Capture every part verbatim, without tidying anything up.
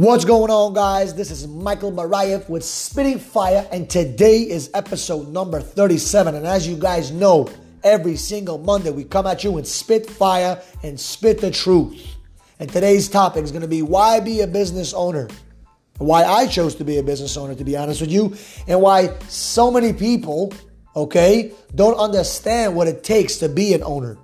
What's going on, guys? This is Michael Barayev with Spitting Fire, and today is episode number thirty-seven. And as you guys know, every single Monday we come at you and spit fire and spit the truth. And today's topic is going to be why be a business owner, why I chose to be a business owner, to be honest with you, and why so many people, okay, don't understand what it takes to be an owner.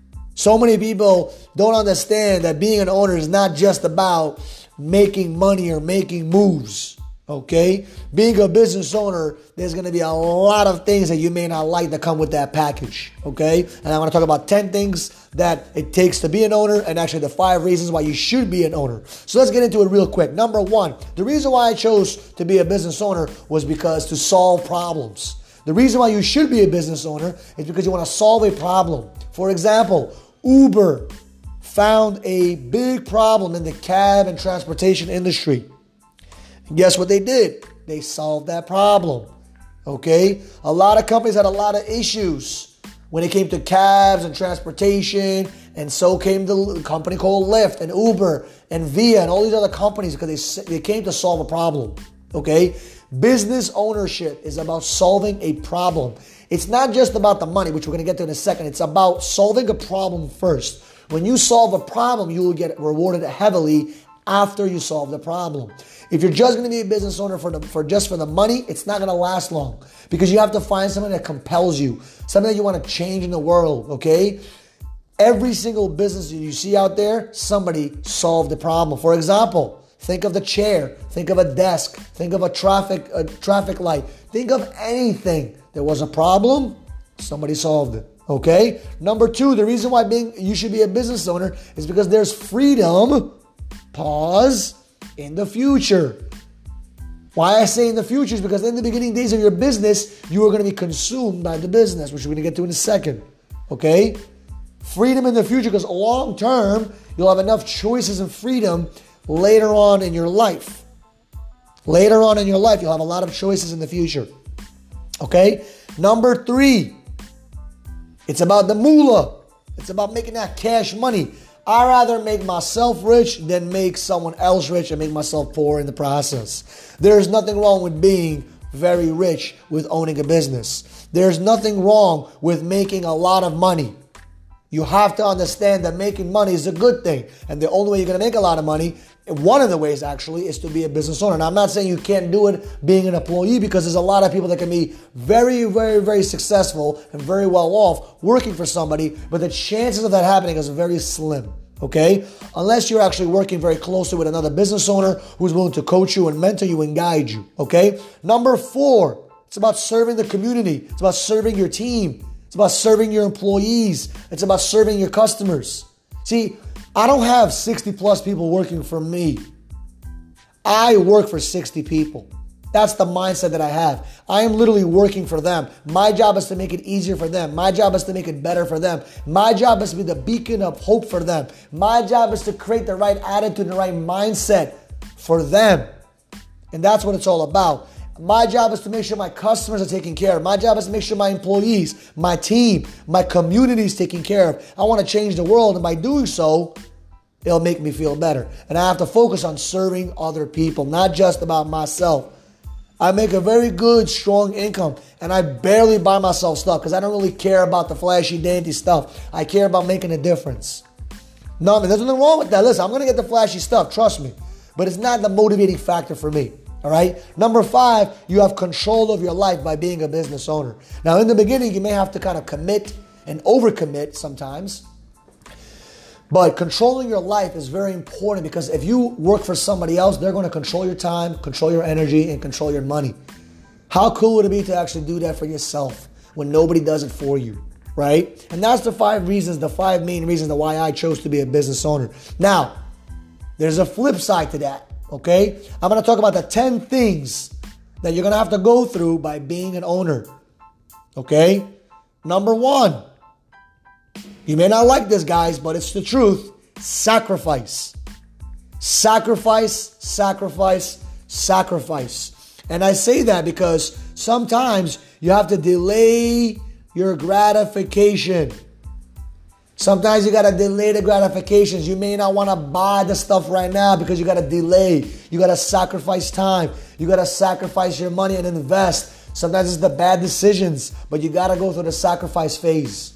So many people don't understand that being an owner is not just about making money or making moves, okay? Being a business owner, there's going to be a lot of things that you may not like that come with that package, okay? And I want to talk about ten things that it takes to be an owner and actually the five reasons why you should be an owner. So let's get into it real quick. Number one, the reason why I chose to be a business owner was because to solve problems. The reason why you should be a business owner is because you want to solve a problem. For example, Uber found a big problem in the cab and transportation industry. And guess what they did? They solved that problem. Okay? A lot of companies had a lot of issues when it came to cabs and transportation, and so came the company called Lyft and Uber and Via and all these other companies because they, they came to solve a problem. Okay? Business ownership is about solving a problem. It's not just about the money, which we're going to get to in a second. It's about solving a problem first. When you solve a problem, you will get rewarded heavily after you solve the problem. If you're just going to be a business owner for the, for just for the money, it's not going to last long because you have to find something that compels you, something that you want to change in the world, okay? Every single business you see out there, somebody solved the problem. For example, think of the chair, think of a desk, think of a traffic a traffic light, think of anything. There was a problem, somebody solved it. Okay. Number two, the reason why being you should be a business owner is because there's freedom, pause, in the future. Why I say in the future is because in the beginning days of your business, you are going to be consumed by the business, which we're going to get to in a second. Okay. Freedom in the future because long term, you'll have enough choices and freedom later on in your life. Later on in your life, you'll have a lot of choices in the future. Okay. Number three. It's about the moolah. It's about making that cash money. I'd rather make myself rich than make someone else rich and make myself poor in the process. There's nothing wrong with being very rich with owning a business. There's nothing wrong with making a lot of money. You have to understand that making money is a good thing. And the only way you're going to make a lot of money, one of the ways actually, is to be a business owner. Now, I'm not saying you can't do it being an employee because there's a lot of people that can be very, very, very successful and very well off working for somebody, but the chances of that happening is very slim, okay? Unless you're actually working very closely with another business owner who's willing to coach you and mentor you and guide you, okay? Number four, it's about serving the community. It's about serving your team. It's about serving your employees. It's about serving your customers. See, I don't have sixty plus people working for me. I work for sixty people. That's the mindset that I have. I am literally working for them. My job is to make it easier for them. My job is to make it better for them. My job is to be the beacon of hope for them. My job is to create the right attitude and the right mindset for them. And that's what it's all about. My job is to make sure my customers are taken care of. My job is to make sure my employees, my team, my community is taken care of. I want to change the world, and by doing so, it'll make me feel better. And I have to focus on serving other people, not just about myself. I make a very good, strong income, and I barely buy myself stuff because I don't really care about the flashy, dainty stuff. I care about making a difference. No, there's nothing wrong with that. Listen, I'm going to get the flashy stuff, trust me. But it's not the motivating factor for me. All right. Number five, you have control of your life by being a business owner. Now, in the beginning, you may have to kind of commit and overcommit sometimes. But controlling your life is very important because if you work for somebody else, they're going to control your time, control your energy, and control your money. How cool would it be to actually do that for yourself when nobody does it for you, right? And that's the five reasons, the five main reasons why I chose to be a business owner. Now, there's a flip side to that. Okay, I'm going to talk about the ten things that you're going to have to go through by being an owner. Okay, number one, you may not like this, guys, but it's the truth. Sacrifice. Sacrifice, sacrifice, sacrifice. And I say that because sometimes you have to delay your gratification. Sometimes you got to delay the gratifications. You may not want to buy the stuff right now because you got to delay. You got to sacrifice time. You got to sacrifice your money and invest. Sometimes it's the bad decisions, but you got to go through the sacrifice phase.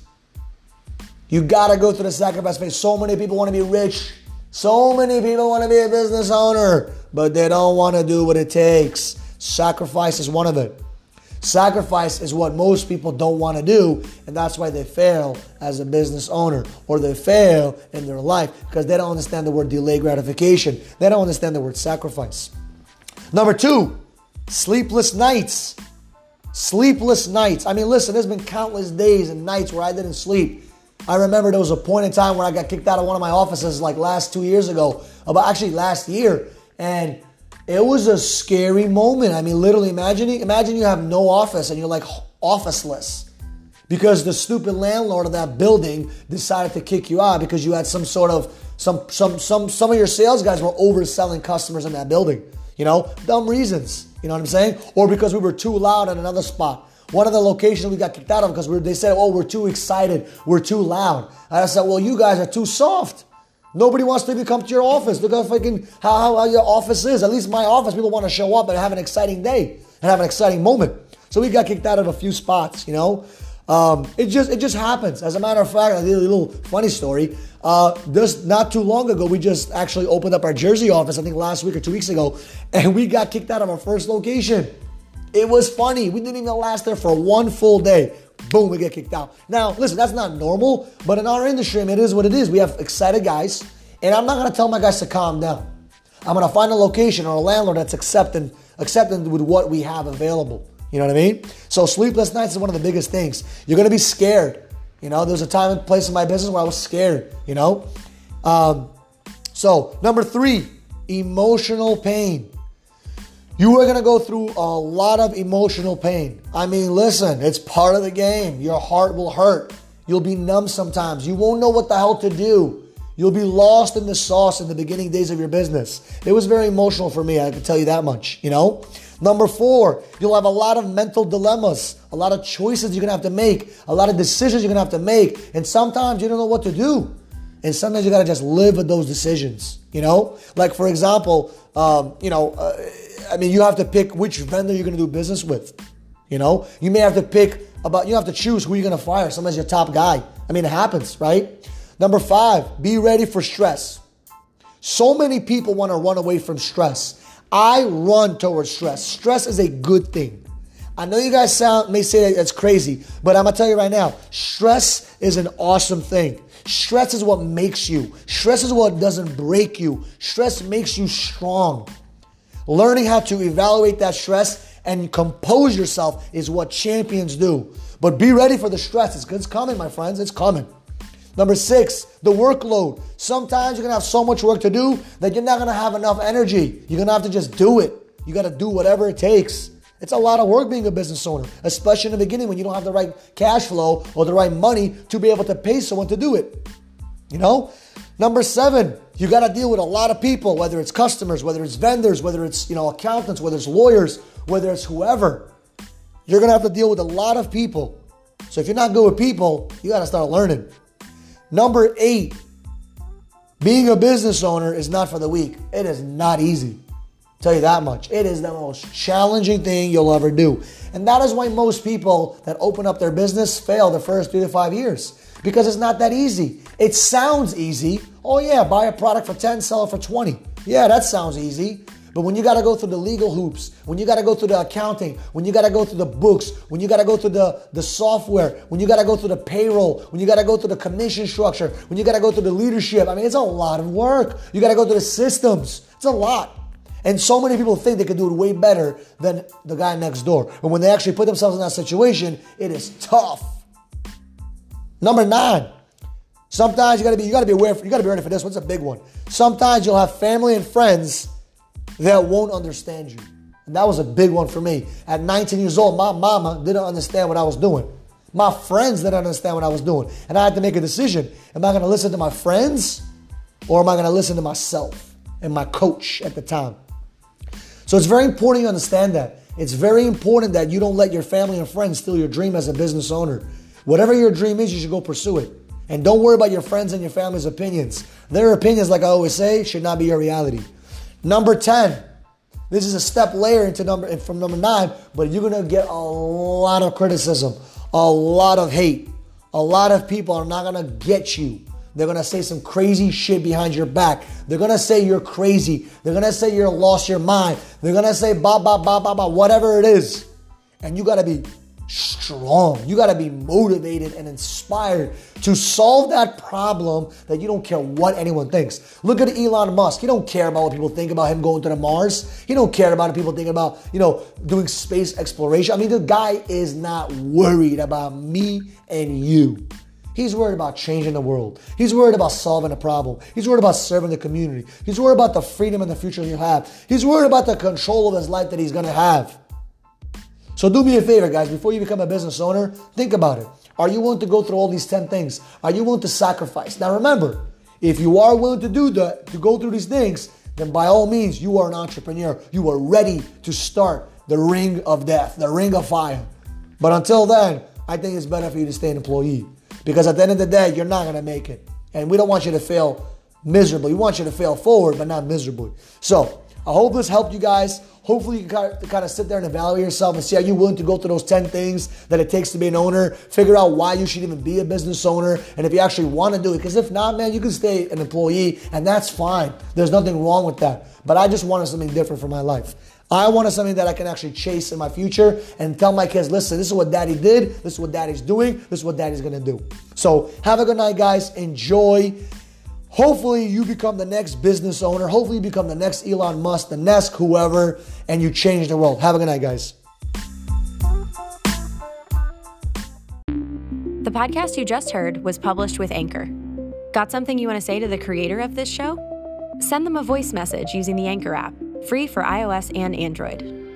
You got to go through the sacrifice phase. So many people want to be rich. So many people want to be a business owner, but they don't want to do what it takes. Sacrifice is one of it. Sacrifice is what most people don't want to do, and that's why they fail as a business owner, or they fail in their life because they don't understand the word delay gratification. They don't understand the word sacrifice. Number two, sleepless nights. Sleepless nights. I mean, listen, there's been countless days and nights where I didn't sleep. I remember there was a point in time where I got kicked out of one of my offices like last two years ago, about actually last year, and it was a scary moment. I mean, literally, imagine, imagine you have no office and you're like officeless because the stupid landlord of that building decided to kick you out because you had some sort of, some, some, some, some of your sales guys were overselling customers in that building. You know, dumb reasons. You know what I'm saying? Or because we were too loud at another spot. One of the locations we got kicked out of because we were, they said, oh, we're too excited. We're too loud. And I said, well, you guys are too soft. Nobody wants to even come to your office. Look how fucking how, how, how your office is. At least my office, people want to show up and have an exciting day and have an exciting moment. So we got kicked out of a few spots, you know. Um, it just it just happens. As a matter of fact, a little funny story. Uh, just not too long ago, we just actually opened up our Jersey office, I think last week or two weeks ago, and we got kicked out of our first location. It was funny. We didn't even last there for one full day. Boom, we get kicked out. Now, listen, that's not normal, but in our industry, I mean, it is what it is. We have excited guys, and I'm not going to tell my guys to calm down. I'm going to find a location or a landlord that's accepting, accepting with what we have available. You know what I mean? So sleepless nights is one of the biggest things. You're going to be scared. You know, there's a time and place in my business where I was scared, you know? Um, so number three, emotional pain. You are going to go through a lot of emotional pain. I mean, listen, it's part of the game. Your heart will hurt. You'll be numb sometimes. You won't know what the hell to do. You'll be lost in the sauce in the beginning days of your business. It was very emotional for me, I can tell you that much, you know? Number four, you'll have a lot of mental dilemmas, a lot of choices you're going to have to make, a lot of decisions you're going to have to make, and sometimes you don't know what to do. And sometimes you got to just live with those decisions, you know? Like, for example, um, you know, uh, I mean, you have to pick which vendor you're going to do business with, you know? You may have to pick about, you have to choose who you're going to fire. Somebody's your top guy. I mean, it happens, right? Number five, be ready for stress. So many people want to run away from stress. I run towards stress. Stress is a good thing. I know you guys sound may say that's crazy, but I'm going to tell you right now, stress is an awesome thing. Stress is what makes you. Stress is what doesn't break you. Stress makes you strong. Learning how to evaluate that stress and compose yourself is what champions do. But be ready for the stress. It's, it's coming, my friends. It's coming. Number six, the workload. Sometimes you're going to have so much work to do that you're not going to have enough energy. You're going to have to just do it. You got to do whatever it takes. It's a lot of work being a business owner, especially in the beginning when you don't have the right cash flow or the right money to be able to pay someone to do it. You know? Number seven, you got to deal with a lot of people, whether it's customers, whether it's vendors, whether it's, you know, accountants, whether it's lawyers, whether it's whoever. You're going to have to deal with a lot of people. So if you're not good with people, you got to start learning. Number eight, being a business owner is not for the weak. It is not easy. I'll tell you that much. It is the most challenging thing you'll ever do. And that is why most people that open up their business fail the first three to five years. Because it's not that easy. It sounds easy. Oh yeah, buy a product for ten, sell it for twenty. Yeah, that sounds easy. But when you got to go through the legal hoops, when you got to go through the accounting, when you got to go through the books, when you got to go through the, the software, when you got to go through the payroll, when you got to go through the commission structure, when you got to go through the leadership, I mean, it's a lot of work. You got to go through the systems. It's a lot. And so many people think they can do it way better than the guy next door. But when they actually put themselves in that situation, it is tough. Number nine, sometimes you got to be you got to be aware. You got to be ready for this. What's a big one? Sometimes you'll have family and friends that won't understand you. And that was a big one for me. At nineteen years old, my mama didn't understand what I was doing. My friends didn't understand what I was doing. And I had to make a decision. Am I going to listen to my friends or am I going to listen to myself and my coach at the time? So it's very important you understand that. It's very important that you don't let your family and friends steal your dream as a business owner. Whatever your dream is, you should go pursue it. And don't worry about your friends and your family's opinions. Their opinions, like I always say, should not be your reality. Number ten. This is a step later into number from number nine, but you're going to get a lot of criticism, a lot of hate. A lot of people are not going to get you. They're going to say some crazy shit behind your back. They're going to say you're crazy. They're going to say you're lost your mind. They're going to say ba ba ba ba ba, whatever it is. And you got to be strong. You got to be motivated and inspired to solve that problem that you don't care what anyone thinks. Look at Elon Musk. He don't care about what people think about him going to the Mars. He don't care about what people think about, you know, doing space exploration. I mean, the guy is not worried about me and you. He's worried about changing the world. He's worried about solving a problem. He's worried about serving the community. He's worried about the freedom and the future he'll have. He's worried about the control of his life that he's going to have. So do me a favor, guys. Before you become a business owner, think about it. Are you willing to go through all these ten things? Are you willing to sacrifice? Now remember, if you are willing to do that, to go through these things, then by all means, you are an entrepreneur. You are ready to start the ring of death, the ring of fire. But until then, I think it's better for you to stay an employee. Because at the end of the day, you're not going to make it. And we don't want you to fail miserably. We want you to fail forward, but not miserably. So I hope this helped you guys. Hopefully you can kind of sit there and evaluate yourself and see, are you willing to go through those ten things that it takes to be an owner? Figure out why you should even be a business owner, and if you actually want to do it. Because if not, man, you can stay an employee, and that's fine. There's nothing wrong with that. But I just wanted something different for my life. I wanted something that I can actually chase in my future and tell my kids, listen, this is what daddy did. This is what daddy's doing. This is what daddy's going to do. So have a good night, guys. Enjoy. Hopefully you become the next business owner. Hopefully you become the next Elon Musk, the next whoever, and you change the world. Have a good night, guys. The podcast you just heard was published with Anchor. Got something you want to say to the creator of this show? Send them a voice message using the Anchor app, free for iOS and Android.